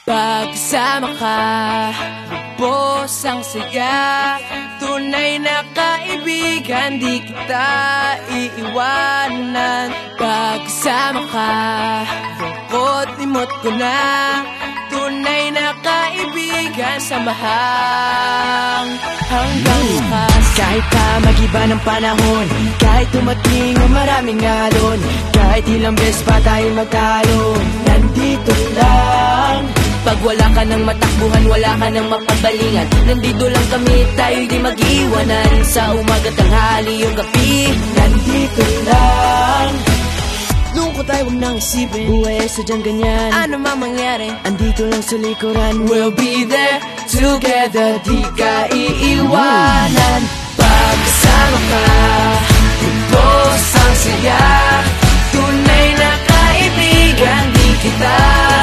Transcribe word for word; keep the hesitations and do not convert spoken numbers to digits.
Pagkasama ka, lubos ang saya. Tunay na kaibigan, di kita iiwanan. Pagkasama ka, lungkot limot ko na. Tunay na kaibigan, samahang hanggang wakas. Kahit pa mag-iba ng panahon, kahit tumating ang maraming alon, kahit ilang beses pa tayo magtalo, nandito lang. Pag wala ka ng matakbuhan, wala ka ng mapabalingan, nandito lang kami, tayo'y di mag-iwanan. Sa umaga, tanghali, yung gabi, nandito lang. lungkot ay huwag nang isipin, buhay ay sadyang ganyan, ano man mangyari, andito lang sa likuran. we'll be there together, di ka iiwanan. Pagkasama ka, lubos ang saya. Tunay na kaibigan, di kita